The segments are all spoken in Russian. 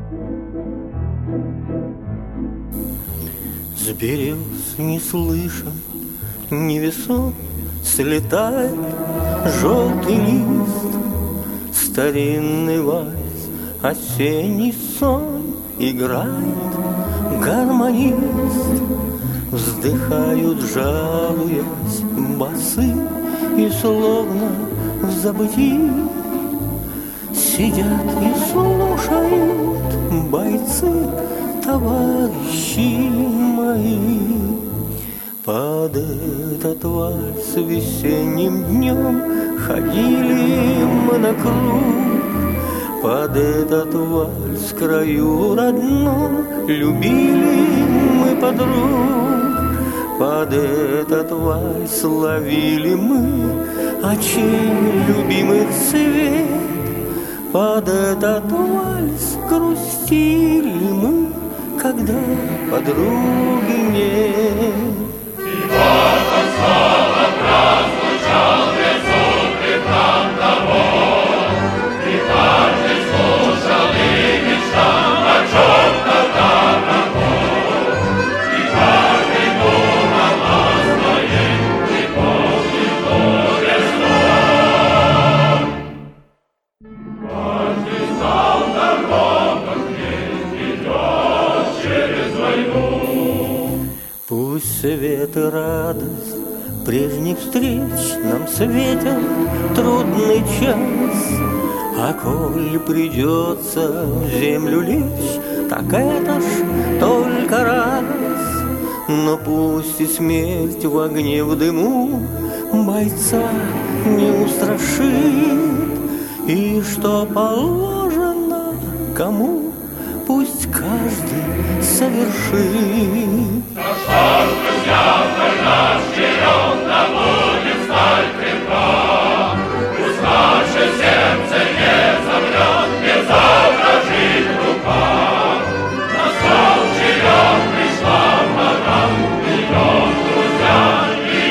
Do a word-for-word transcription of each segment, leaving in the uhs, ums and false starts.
С берез не слышен, невесом слетает желтый лист, старинный вальс, осенний сон играет гармонист. Вздыхают, жалуясь, басы, и словно в забытии сидят и слушают бойцы, товарищи мои. Под этот вальс весенним днем ходили мы на круг, под этот вальс в краю родном любили мы подруг. Под этот вальс ловили мы очей любимых свет, под этот вальс грустили мы, когда подруги нет. И вот он снова прозвучал безумный храм того, и каждый слушал и мечтал о чем-то дорогом, и каждый думал о своей любовной горе снов. Каждый знал дорогу, где идет через войну. Пусть свет и радость прежних встреч нам светят трудный час, а коль придется в землю лечь, так это ж только раз. Но пусть и смерть в огне, в дыму бойца не устрашит, и что положено кому, пусть каждый совершит. Ну что ж, друзья, вдоль наш вперед, да будет сталь крепка. Пусть наше сердце не замрет, не задрожит рука. На стол черед пришла пора, идем, друзья,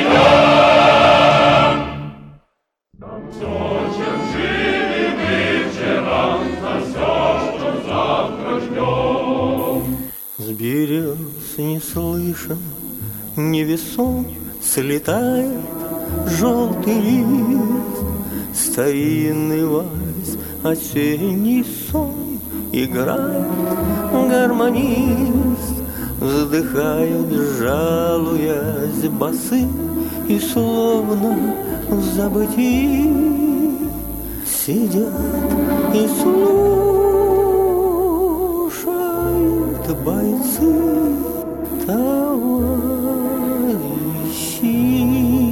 идем. За все, чем жили мы вчера, за все, что завтра ждем. С берез не слышен, невесом слетает желтый лист, старинный вальс, осенний сон играет гармонист. Вздыхают, жалуясь, басы, и словно в забытии сидят и слушают бойцы, товарищи.